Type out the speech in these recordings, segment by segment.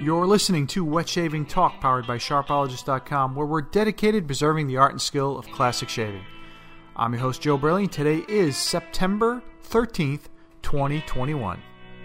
You're listening to Wet Shaving Talk, powered by Sharpologist.com, where we're dedicated to preserving the art and skill of classic shaving. I'm your host, Joe Briley, and today is September 13th, 2021.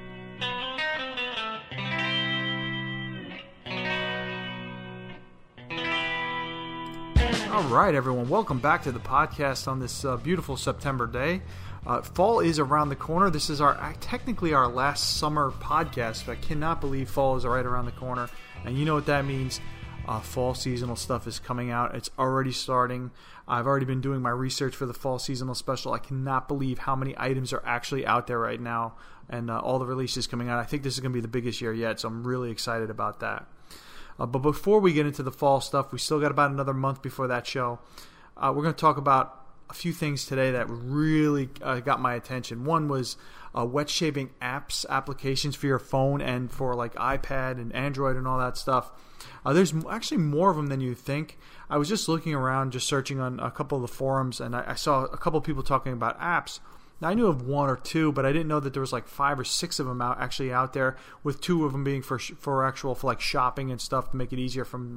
All right, everyone. Welcome back to the podcast on this beautiful September day. Fall is around the corner. This is technically our last summer podcast. I cannot believe fall is right around the corner. And you know what that means. Fall seasonal stuff is coming out. It's already starting. I've already been doing my research for the fall seasonal special. I cannot believe how many items are actually out there right now and all the releases coming out. I think this is going to be the biggest year yet, so I'm really excited about that. But before we get into the fall stuff, we still got about another month before that show. We're going to talk about a few things today that really got my attention. One was wet shaving applications for your phone and for like iPad and Android and all that stuff. There's actually more of them than you think. I was just looking around, just searching on a couple of the forums, and I saw a couple of people talking about apps. Now, I knew of one or two, but I didn't know that there was like 5 or 6 of them out there, with 2 of them being for like shopping and stuff to make it easier for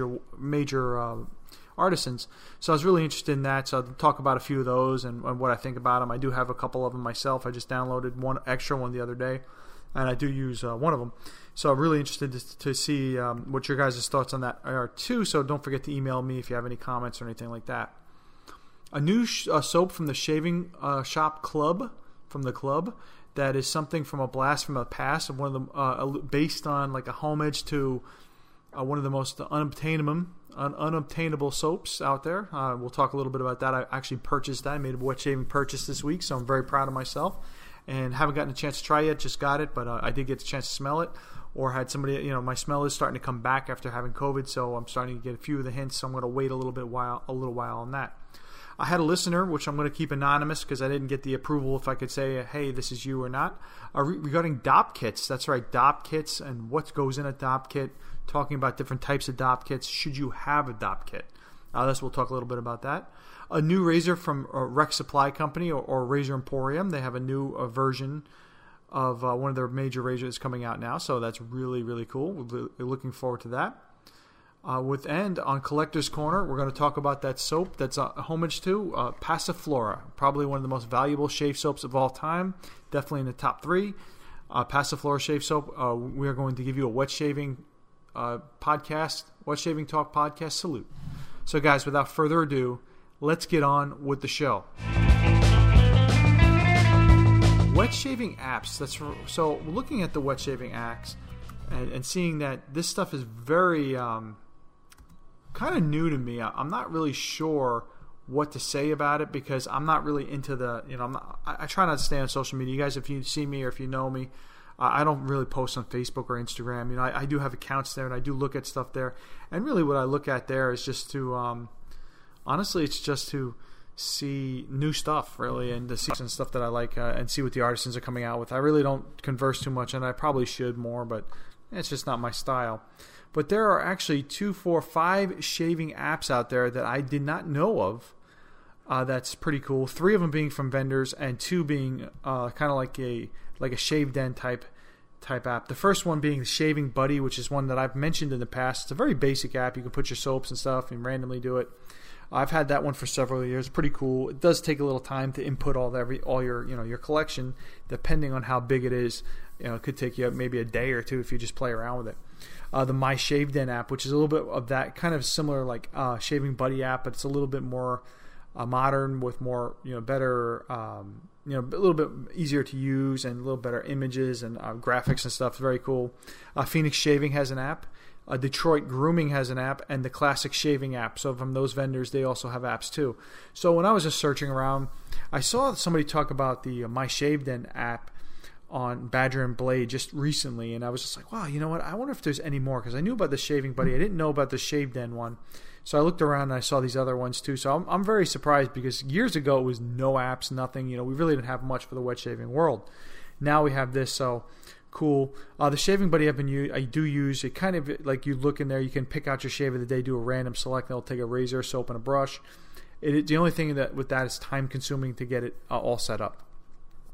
major artisans. So I was really interested in that. So I'll talk about a few of those and what I think about them. I do have a couple of them myself. I just downloaded one extra one the other day, and I do use one of them. So I'm really interested to see what your guys' thoughts on that are too. So don't forget to email me if you have any comments or anything like that. A new soap from the Shaving Shop Club, from the club, that is something from a blast from the past of one of them, based on like a homage to one of the most unobtainable soaps out there. We'll talk a little bit about that. I actually purchased that. I made a wet shaving purchase this week, so I'm very proud of myself. And haven't gotten a chance to try it yet. Just got it, but I did get a chance to smell it. Or had somebody, my smell is starting to come back after having COVID, so I'm starting to get a few of the hints. So I'm going to wait a little while on that. I had a listener, which I'm going to keep anonymous because I didn't get the approval if I could say, hey, this is you or not, regarding DOP kits. That's right, DOP kits and what goes in a DOP kit, talking about different types of DOP kits. Should you have a DOP kit? We'll talk a little bit about that. A new razor from Rec Supply Company or Razor Emporium. They have a new version of one of their major razors coming out now, so that's really, really cool. We're looking forward to that. On Collector's Corner, we're going to talk about that soap that's a homage to Passiflora, probably one of the most valuable shave soaps of all time, definitely in the top 3. Passiflora shave soap. We are going to give you a wet shaving podcast, Wet Shaving Talk podcast salute. So, guys, without further ado, let's get on with the show. Wet shaving apps. So, looking at the wet shaving apps and seeing that this stuff is very kind of new to me. I'm not really sure what to say about it because I'm not really into the, I try not to stay on social media. You guys, if you see me or if you know me, I don't really post on Facebook or Instagram. I do have accounts there and I do look at stuff there. And really what I look at there is just to, honestly, it's just to see new stuff, really, and to see some stuff that I like and see what the artisans are coming out with. I really don't converse too much, and I probably should more, but it's just not my style. But there are actually 2, 4, 5 shaving apps out there that I did not know of. That's pretty cool. 3 of them being from vendors, and 2 being kind of like a Shave Den type app. The first one being Shaving Buddy, which is one that I've mentioned in the past. It's a very basic app. You can put your soaps and stuff and randomly do it. I've had that one for several years. Pretty cool. It does take a little time to input all your collection, depending on how big it is. It could take you maybe a day or 2 if you just play around with it. The My Shave Den app, which is a little bit of that kind of similar like Shaving Buddy app, but it's a little bit more modern with more better a little bit easier to use and a little better images and graphics and stuff. Very cool. Phoenix Shaving has an app. Detroit Grooming has an app, and the Classic Shaving app. So from those vendors, they also have apps too. So when I was just searching around, I saw somebody talk about the My Shave Den app on Badger and Blade just recently, and I was just like, wow, you know what? I wonder if there's any more, because I knew about the Shaving Buddy. I didn't know about the Shave Den one. So I looked around and I saw these other ones too. So I'm very surprised because years ago it was no apps, nothing. We really didn't have much for the wet shaving world. Now we have this, so cool. The Shaving Buddy I do use. It kind of like you look in there, you can pick out your shave of the day, do a random select, and it'll take a razor, soap, and a brush. The only thing with that is time consuming to get it all set up.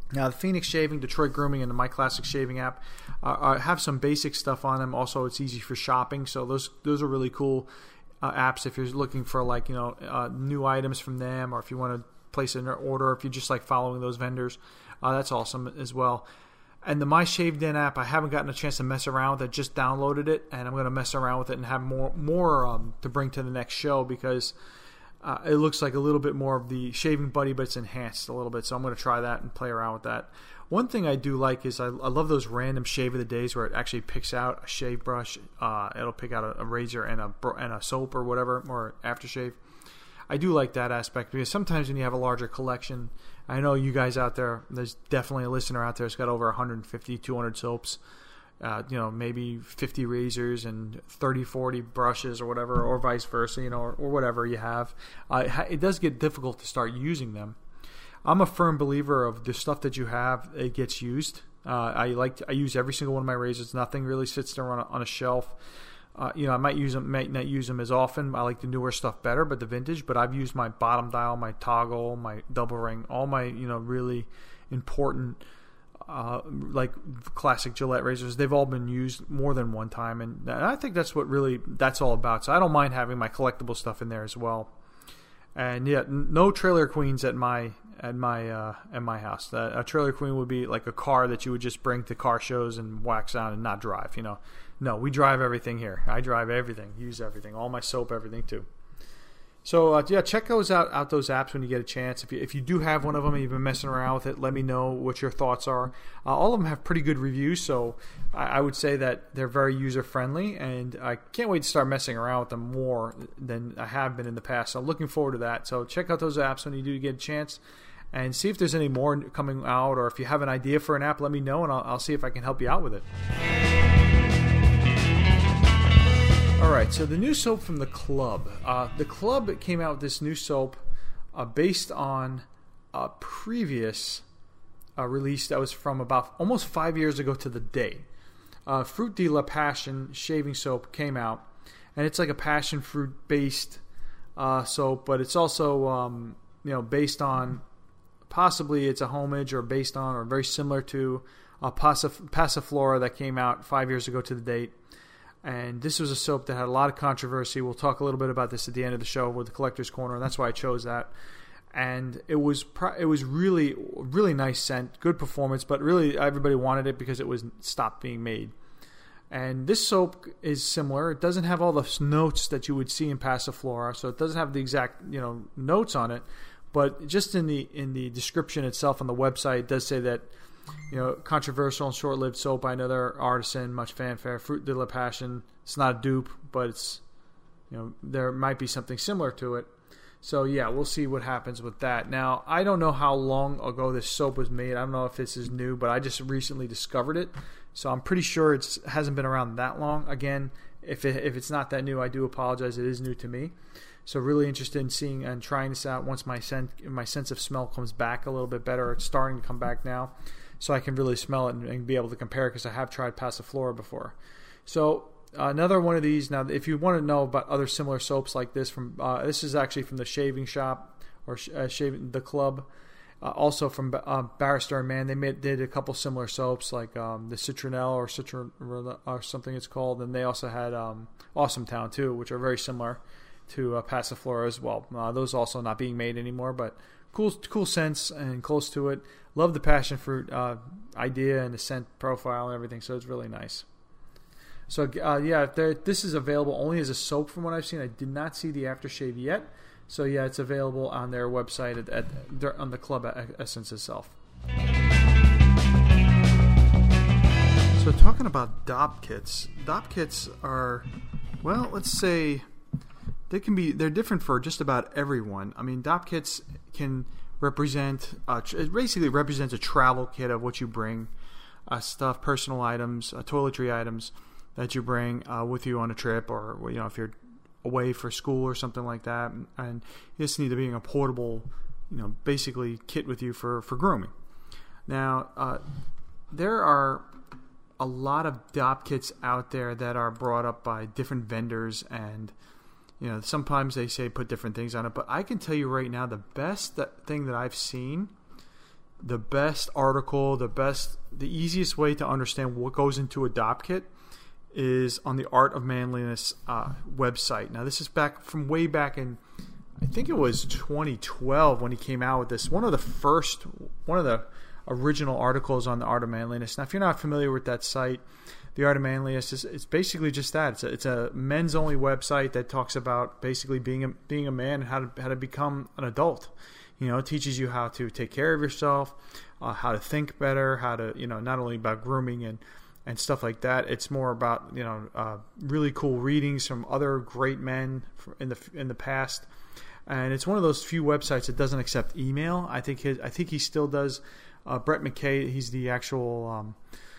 Now, the Phoenix Shaving, Detroit Grooming, and the My Classic Shaving app have some basic stuff on them. Also, it's easy for shopping, so those are really cool apps if you're looking for new items from them, or if you want to place an order, if you just like following those vendors. That's awesome as well. And the My Shaved In app, I haven't gotten a chance to mess around with it. Just downloaded it, and I'm going to mess around with it and have more to bring to the next show, because it looks like a little bit more of the Shaving Buddy, but it's enhanced a little bit. So I'm going to try that and play around with that. One thing I do like is I love those random shave of the days where it actually picks out a shave brush. It'll pick out a razor and a soap or whatever, or aftershave. I do like that aspect, because sometimes when you have a larger collection, I know you guys out there, there's definitely a listener out there that's got over 150, 200 soaps, maybe 50 razors and 30, 40 brushes or whatever, or vice versa, or whatever you have. It does get difficult to start using them. I'm a firm believer of the stuff that you have, it gets used. I use every single one of my razors. Nothing really sits there on a shelf. I might not use them as often. I like the newer stuff better, but the vintage. But I've used my bottom dial, my toggle, my double ring, all my really important like classic Gillette razors. They've all been used more than one time, and I think that's what that's all about. So I don't mind having my collectible stuff in there as well. And yeah, no Trailer Queens at my house. A Trailer Queen would be like a car that you would just bring to car shows and wax on and not drive. No, we drive everything here. I drive everything, use everything, all my soap, everything too. So check those out those apps when you get a chance. If you do have one of them and you've been messing around with it, let me know what your thoughts are. All of them have pretty good reviews, so I would say that they're very user friendly, and I can't wait to start messing around with them more than I have been in the past. So I'm looking forward to that. So check out those apps when you do get a chance, and see if there's any more coming out, or if you have an idea for an app, let me know, and I'll see if I can help you out with it. Alright, so the new soap from The Club. The Club came out with this new soap based on a previous release that was from about almost 5 years ago to the day. Fruit de la Passion shaving soap came out, and it's like a passion fruit based soap, but it's also based on, possibly it's a homage or based on or very similar to Passiflora that came out 5 years ago to the date. And this was a soap that had a lot of controversy. We'll talk a little bit about this at the end of the show with the Collector's Corner, and that's why I chose that. And it was really, really nice scent, good performance, but really everybody wanted it because it was stopped being made. And this soap is similar. It doesn't have all the notes that you would see in Passiflora, so it doesn't have the exact notes on it. But just in the description itself on the website, it does say that controversial and short-lived soap by another artisan, much fanfare. Fruit de la Passion. It's not a dupe, but it's there might be something similar to it. So yeah, we'll see what happens with that. Now, I don't know how long ago this soap was made. I don't know if this is new, but I just recently discovered it, so I'm pretty sure it hasn't been around that long. Again, if it's not that new, I do apologize. It is new to me. So really interested in seeing and trying this out once my sense of smell comes back a little bit better. It's starting to come back now, so I can really smell it and be able to compare it, because I have tried Passiflora before. So another one of these. Now, if you want to know about other similar soaps like this, this is actually from the Shaving Shop or Shaving the Club. Also from Barrister and Mann, they did a couple similar soaps like the Citronelle or something it's called, and they also had Awesome Town too, which are very similar to Passiflora as well. Those also not being made anymore, but cool scents and close to it. Love the passion fruit idea and the scent profile and everything, so it's really nice. So this is available only as a soap from what I've seen. I did not see the aftershave yet. So yeah, it's available on their website on the Club Essence itself. So talking about DOP kits are, well, let's say they're different for just about everyone. I mean, DOP kits can it basically represents a travel kit of what you bring, stuff, personal items, toiletry items that you bring with you on a trip, or if you're away for school or something like that, and you just need to be a portable, basically kit with you for grooming. Now, there are a lot of DOP kits out there that are brought up by different vendors, and sometimes they say put different things on it, but I can tell you right now, the best thing that I've seen the best article, the easiest way to understand what goes into a DOP kit is on the Art of Manliness website. Now, this is way back in, I think it was 2012 when he came out with this. One of the original articles on the Art of Manliness. Now, if you're not familiar with that site, the Art of Manliness it's basically just that. It's a men's only website that talks about basically being a man and how to become an adult. It teaches you how to take care of yourself, how to think better, how to not only about grooming and stuff like that. It's more about really cool readings from other great men in the past. And it's one of those few websites that doesn't accept email. I think he still does. Brett McKay, he's the actual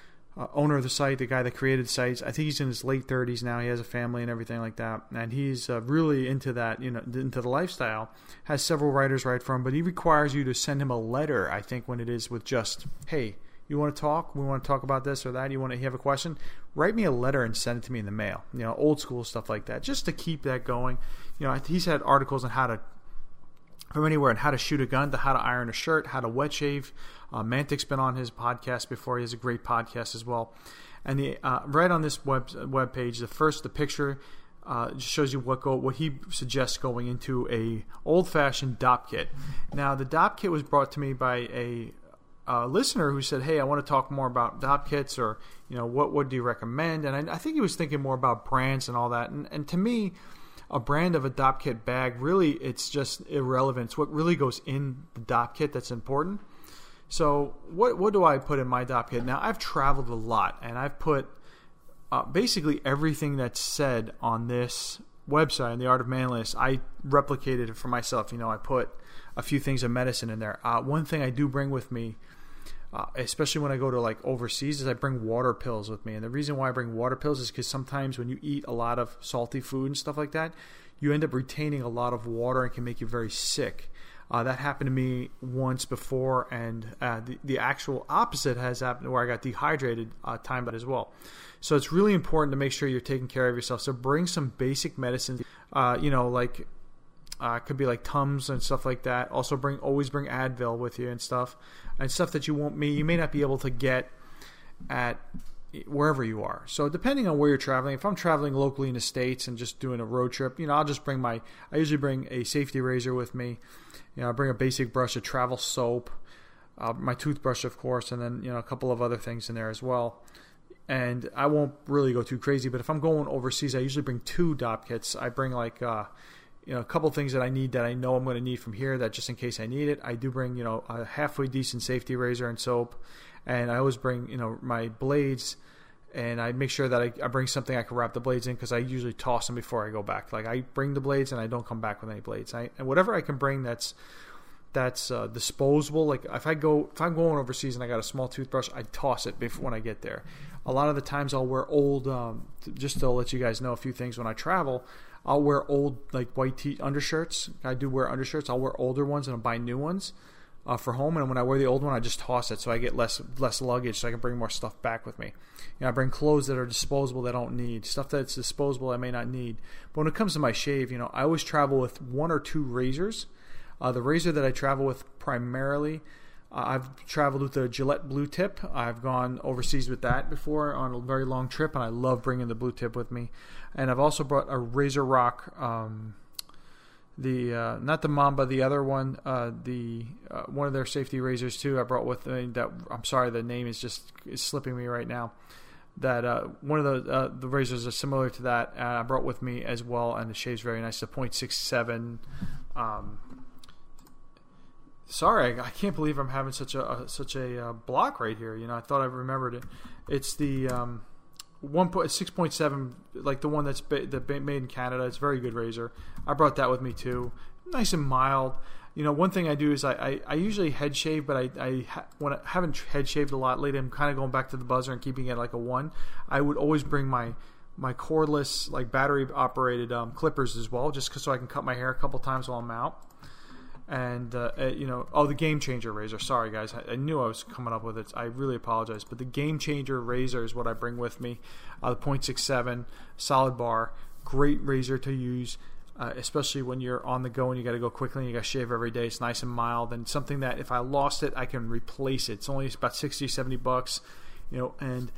owner of the site, the guy that created the sites. I think he's in his late 30s now. He has a family and everything like that, and he's really into that, into the lifestyle. Has several writers write for him, but he requires you to send him a letter. I think when it is with just, hey, you want to talk? We want to talk about this or that. You have a question? Write me a letter and send it to me in the mail. Old school stuff like that, just to keep that going. He's had articles on from anywhere on how to shoot a gun to how to iron a shirt, how to wet shave. Mantic's been on his podcast before. He has a great podcast as well. And the right on this web page, the picture just shows you what he suggests going into a old-fashioned DOP kit. Now, the DOP kit was brought to me by a listener who said, "Hey, I want to talk more about DOP kits, or what do you recommend?" And I think he was thinking more about brands and all that. And to me, a brand of a DOP kit bag, really, it's just irrelevant. It's what really goes in the DOP kit that's important. So what do I put in my DOP kit? Now, I've traveled a lot, and I've put basically everything that's said on this website, in the Art of Manliness, I replicated it for myself. I put a few things of medicine in there. One thing I do bring with me, especially when I go to overseas, is I bring water pills with me. And the reason why I bring water pills is because sometimes when you eat a lot of salty food and stuff like that, you end up retaining a lot of water and can make you very sick. That happened to me once before, and the actual opposite has happened where I got dehydrated time as well. So it's really important to make sure you're taking care of yourself. So bring some basic medicine, could be like Tums and stuff like that. Also always bring Advil with you and stuff that you may not be able to get at wherever you are. So depending on where you're traveling, if I'm traveling locally in the States and just doing a road trip, I'll just I usually bring a safety razor with me. I bring a basic brush, a travel soap, my toothbrush, of course, and then a couple of other things in there as well. And I won't really go too crazy, but if I'm going overseas, I usually bring 2 DOP kits. I bring a couple things that I need that I know I'm going to need from here, that just in case I need it. I do bring a halfway decent safety razor and soap, and I always bring my blades. And I make sure that I bring something I can wrap the blades in, because I usually toss them before I go back. I bring the blades and I don't come back with any blades. And whatever I can bring that's disposable. If I'm going overseas and I got a small toothbrush, I toss it when I get there. A lot of the times I'll wear old. Just to let you guys know a few things when I travel, I'll wear old white undershirts. I do wear undershirts. I'll wear older ones and I'll buy new ones for home, and when I wear the old one, I just toss it so I get less luggage, so I can bring more stuff back with me. I bring clothes that are disposable that I don't need, stuff that's disposable I may not need. But when it comes to my shave, I always travel with 1 or 2 razors. The razor that I travel with primarily, I've traveled with a Gillette Blue Tip. I've gone overseas with that before on a very long trip, and I love bringing the Blue Tip with me. And I've also brought a Razor Rock. Not the Mamba, the other one, one of their safety razors too. I brought with me that. I'm sorry, the name is slipping me right now. That one of the razors are similar to that. I brought with me as well, and it shaves very nice. The .67. Sorry, I can't believe I'm having such a block right here. I thought I remembered it. It's the 6.7, like the one that's made in Canada. It's a very good razor. I brought that with me too. Nice and mild. One thing I do is I usually head shave, but when I haven't head shaved a lot lately, I'm kind of going back to the buzzer and keeping it like a 1. I would always bring my cordless, battery operated clippers as well, just so I can cut my hair a couple times while I'm out. And the Game Changer razor. Sorry guys, I knew I was coming up with it. I really apologize, but the Game Changer razor is what I bring with me. The .67 solid bar, great razor to use. especially when you're on the go and you got to go quickly and you got to shave every day. It's nice and mild, and something that if I lost it, I can replace it. It's only about $60-$70, and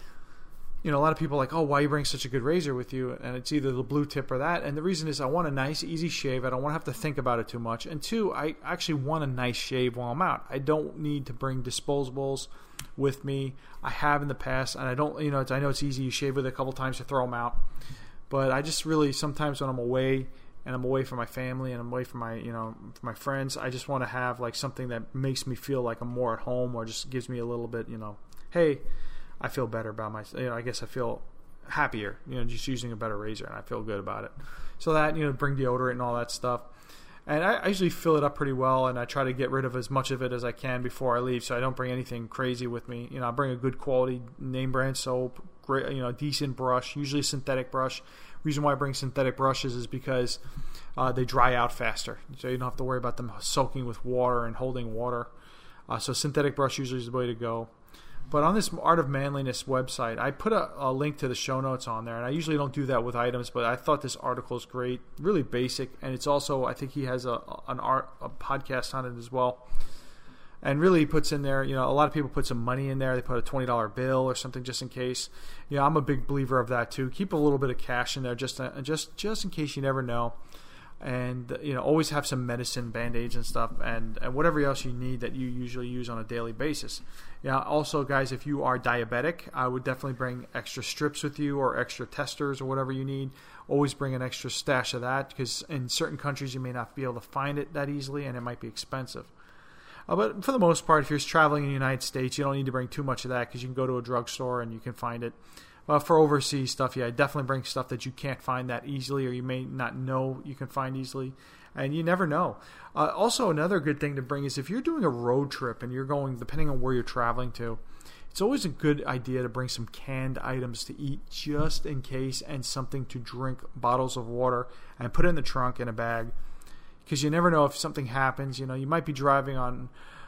a lot of people are like, oh, why you bring such a good razor with you? And it's either the blue tip or that. And the reason is I want a nice, easy shave. I don't want to have to think about it too much. And two, I actually want a nice shave while I'm out. I don't need to bring disposables with me. I have in the past, and I don't, I know it's easy. You shave with it a couple times to throw them out. But I just really, sometimes when I'm away and I'm away from my family and I'm away from my friends, I just want to have like something that makes me feel like I'm more at home, or just gives me a little bit, hey, I feel better about myself. I guess I feel happier, just using a better razor, and I feel good about it. So that, bring deodorant and all that stuff. And I usually fill it up pretty well, and I try to get rid of as much of it as I can before I leave, so I don't bring anything crazy with me. I bring a good quality name brand soap, great, decent brush, usually a synthetic brush. Reason why I bring synthetic brushes is because they dry out faster, so you don't have to worry about them soaking with water and holding water. So synthetic brush usually is the way to go. But on this Art of Manliness website, I put a link to the show notes on there, and I usually don't do that with items, but I thought this article is great, really basic, and it's also, I think he has a podcast on it as well, and really puts in there, a lot of people put some money in there. They put a $20 bill or something just in case. I'm a big believer of that too. Keep a little bit of cash in there just in case, you never know. And always have some medicine, band-aids and stuff, and whatever else you need that you usually use on a daily basis. Also, guys, if you are diabetic, I would definitely bring extra strips with you, or extra testers, or whatever you need. Always bring an extra stash of that, because in certain countries you may not be able to find it that easily, and it might be expensive. But for the most part, if you're traveling in the United States, you don't need to bring too much of that, because you can go to a drugstore and you can find it. For overseas stuff, definitely bring stuff that you can't find that easily, or you may not know you can find easily, and you never know. Also, another good thing to bring is if you're doing a road trip and you're going, depending on where you're traveling to, it's always a good idea to bring some canned items to eat just in case, and something to drink, bottles of water, and put it in the trunk in a bag, because you never know if something happens. You might be driving on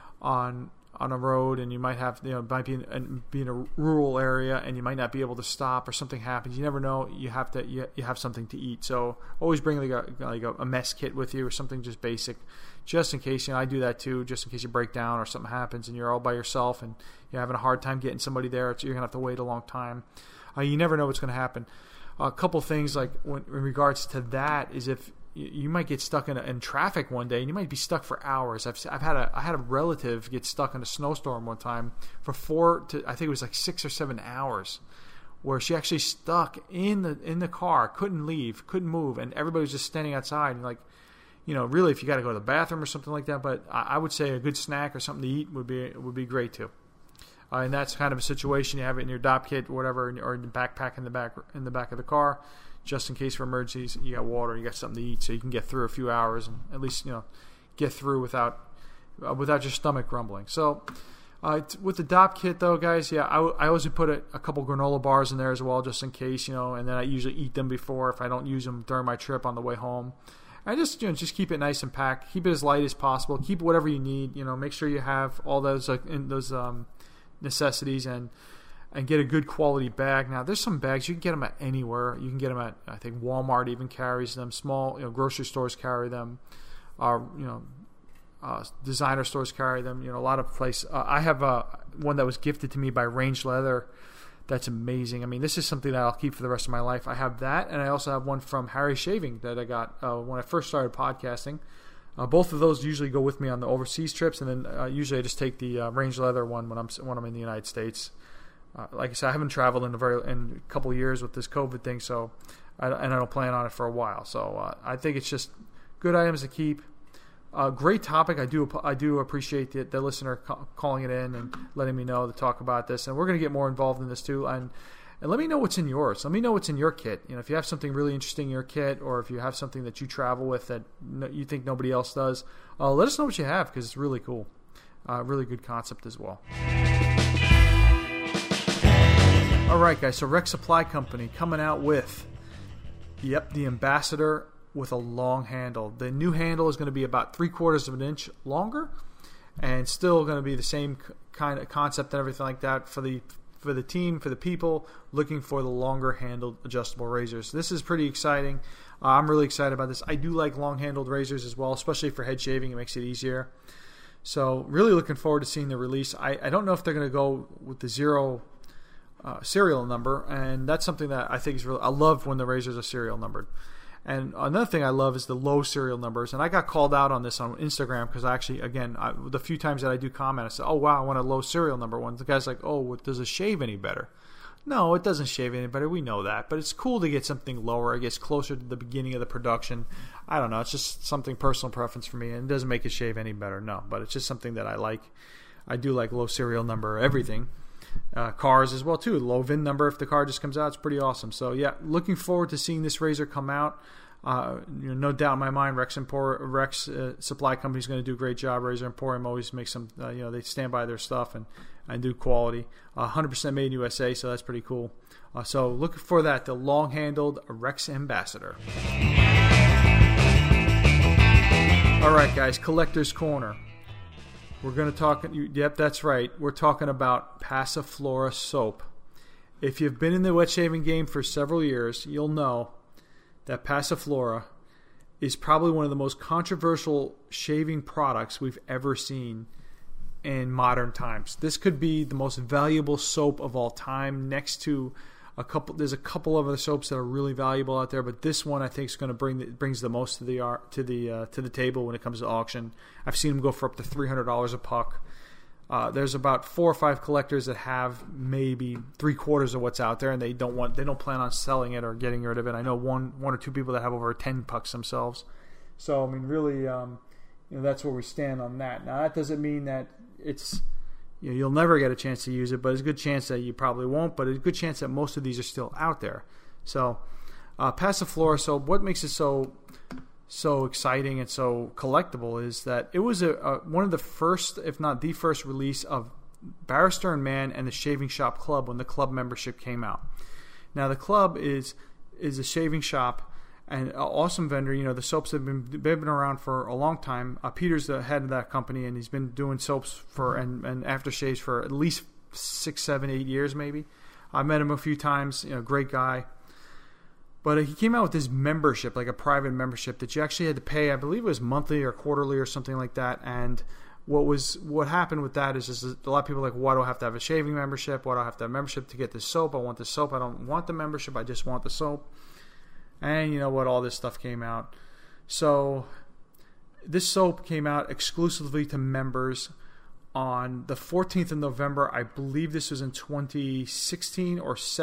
a road, and you might have, might be in a rural area, and you might not be able to stop, or something happens. You never know. You have something to eat. So always bring like a mess kit with you, or something just basic, just in case. I do that too, just in case you break down or something happens and you're all by yourself and you're having a hard time getting somebody there. So you're gonna have to wait a long time. You never know what's gonna happen. A couple things like in regards to that is if you might get stuck in traffic one day, and you might be stuck for hours. I had a relative get stuck in a snowstorm one time for I think it was like 6 or 7 hours, where she actually stuck in the car, couldn't leave, couldn't move, and everybody was just standing outside. And really, if you got to go to the bathroom or something like that, but I would say a good snack or something to eat would be great too. And that's kind of a situation. You have it in your DOP kit, or whatever, or in the backpack in the back of the car. Just in case for emergencies, you got water, you got something to eat, so you can get through a few hours and at least get through without your stomach grumbling. So with the DOP kit though, guys, I always put a couple granola bars in there as well, just in case, and then I usually eat them before if I don't use them during my trip on the way home. I just keep it nice and packed, keep it as light as possible, keep whatever you need. Make sure you have all those necessities, and get a good quality bag. Now, there's some bags you can get them at anywhere. You can get them at, I think Walmart even carries them. Small, grocery stores carry them. Designer stores carry them. A lot of places. I have one that was gifted to me by Range Leather. That's amazing. I mean, this is something that I'll keep for the rest of my life. I have that, and I also have one from Harry Shaving that I got when I first started podcasting. Both of those usually go with me on the overseas trips, and then usually I just take the Range Leather one when I'm in the United States. Like I said, I haven't traveled in a couple of years with this COVID thing, so I don't plan on it for a while. So I think it's just good items to keep. Great topic. I do appreciate the listener calling it in and letting me know to talk about this, and we're going to get more involved in this too. And let me know what's in yours. Let me know what's in your kit. If you have something really interesting in your kit, or if you have something that you travel with that you think nobody else does, let us know what you have, because it's really cool. Really good concept as well. All right, guys, so Rec Supply Company coming out with, the Ambassador with a long handle. The new handle is going to be about 3/4 of an inch longer, and still going to be the same kind of concept and everything like that for the for the team, for the people looking for the longer handled adjustable razors. This is pretty exciting. I'm really excited about this. I do like long handled razors as well, especially for head shaving. It makes it easier. So really looking forward to seeing the release. I don't know if they're going to go with the 0 serial number, and that's something that I think is really, I love when the razors are serial numbered. And another thing I love is the low serial numbers. And I got called out on this on Instagram because I actually, again, the few times that I do comment, I say, oh, wow, I want a low serial number one. The guy's like, oh, does it shave any better? No, it doesn't shave any better. We know that. But it's cool to get something lower. It gets closer to the beginning of the production. I don't know. It's just something personal preference for me. And it doesn't make it shave any better, no. But it's just something that I like. I do like low serial number everything. Cars as well too. Low VIN number if the car just comes out. It's pretty awesome. So yeah, looking forward to seeing this razor come out. No doubt in my mind, Rex Supply Company is going to do a great job. Razor Emporium always makes some. They stand by their stuff and do quality. 100% made in USA, so that's pretty cool. So look for that. The long-handled Rex Ambassador. All right, guys. Collector's Corner. We're going to talk, yep, that's right. We're talking about Passiflora soap. If you've been in the wet shaving game for several years, you'll know that Passiflora is probably one of the most controversial shaving products we've ever seen in modern times. This could be the most valuable soap of all time next to there's a couple of other soaps that are really valuable out there, but this one I think is going to brings the most to the table when it comes to auction. I've seen them go for up to $300 a puck. There's about 4 or 5 collectors that have maybe 3/4 of what's out there, and they don't plan on selling it or getting rid of it. I know one or two people that have over 10 pucks themselves. So I mean, really, that's where we stand on that. Now that doesn't mean that it's you'll never get a chance to use it, but it's a good chance that you probably won't, but it's a good chance that most of these are still out there. So Passiflora soap, what makes it so exciting and so collectible is that it was one of the first, if not the first, release of Barrister and Mann and the Shaving Shop Club when the club membership came out. Now the club is a shaving shop and an awesome vendor. The soaps have been around for a long time. Peter's the head of that company, and he's been doing soaps and aftershaves for at least 6, 7, 8 years maybe. I met him a few times. Great guy. But he came out with this membership, like a private membership that you actually had to pay. I believe it was monthly or quarterly or something like that. And what happened with that is just a lot of people are like, why do I have to have a shaving membership? Why do I have to have a membership to get this soap? I want the soap. I don't want the membership. I just want the soap. And you know what? All this stuff came out. So this soap came out exclusively to members on the 14th of November. I believe this was in 2016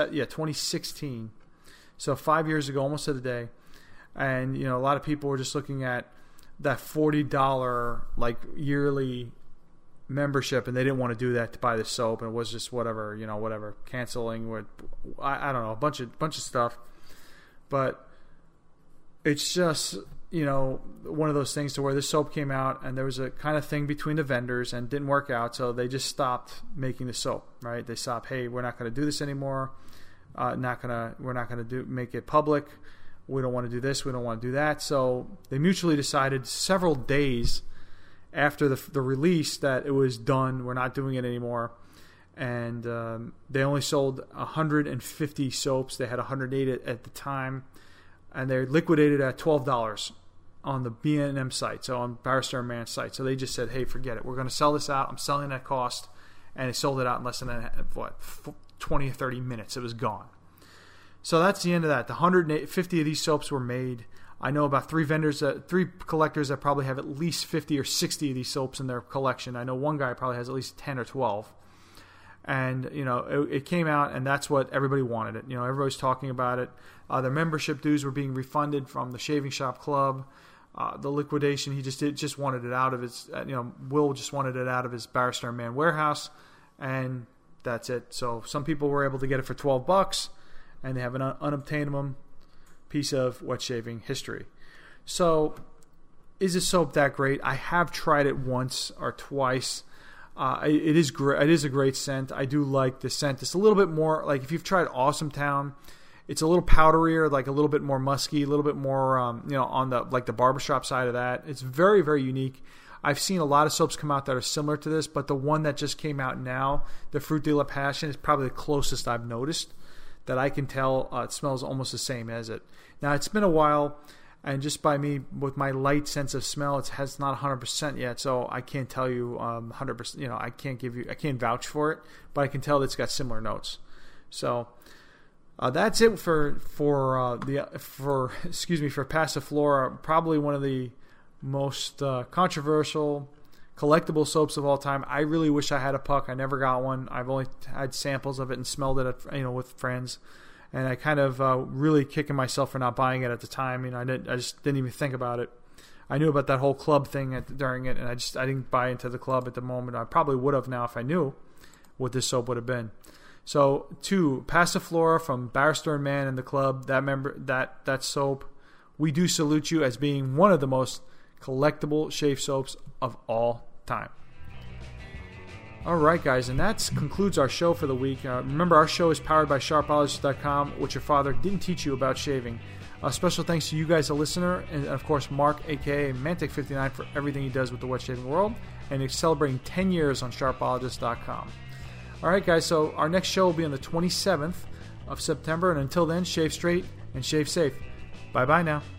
2016. So 5 years ago, almost to the day. And a lot of people were just looking at that $40 yearly membership, and they didn't want to do that to buy the soap, and it was just whatever, canceling with I don't know, a bunch of stuff. But it's just one of those things to where this soap came out and there was a kind of thing between the vendors and didn't work out, so they just stopped making the soap. Right? They stopped. Hey, we're not going to do this anymore. We're not going to make it public. We don't want to do this. We don't want to do that. So they mutually decided several days after the release that it was done. We're not doing it anymore. And they only sold 150 soaps. They had 108 at the time, and they're liquidated at $12 on the B&M site, so on Barrister and Mann site. So they just said, "Hey, forget it. We're going to sell this out. I'm selling at cost," and they sold it out in less than 20 or 30 minutes. It was gone. So that's the end of that. The 150 of these soaps were made. I know about 3 collectors that probably have at least 50 or 60 of these soaps in their collection. I know one guy probably has at least 10 or 12. And, it came out, and that's what everybody wanted it. Everybody's talking about it. Their membership dues were being refunded from the Shaving Shop Club. The liquidation, he just wanted it out of his, Will just wanted it out of his Barrister and Mann warehouse, and that's it. So some people were able to get it for $12, and they have an unobtainable piece of wet shaving history. So is this soap that great? I have tried it once or twice. It is great. It is a great scent. I do like the scent. It's a little bit more like if you've tried Awesome Town. It's a little powderier, like a little bit more musky, a little bit more, on the barbershop side of that. It's very, very unique. I've seen a lot of soaps come out that are similar to this, but the one that just came out now, the Fruit de la Passion, is probably the closest I've noticed that I can tell it smells almost the same as it. Now, it's been a while, and just by me, with my light sense of smell, it has not 100% yet, so I can't tell you 100%. I can't vouch for it, but I can tell that it's got similar notes. So that's it for Passiflora. Probably one of the most controversial collectible soaps of all time. I really wish I had a puck. I never got one. I've only had samples of it and smelled it with friends, and I kind of really kicking myself for not buying it at the time. I just didn't even think about it. I knew about that whole club thing during it, and I didn't buy into the club at the moment. I probably would have now if I knew what this soap would have been. So, to Passiflora from Barrister and Mann and the club, that soap, we do salute you as being one of the most collectible shave soaps of all time. Alright guys, and that concludes our show for the week. Remember, our show is powered by SharpOlogist.com, which your father didn't teach you about shaving. Special thanks to you guys, the listener, and of course Mark, aka Mantic59, for everything he does with the wet shaving world, and he's celebrating 10 years on SharpOlogist.com. Alright guys, so our next show will be on the 27th of September, and until then, shave straight and shave safe. Bye bye now.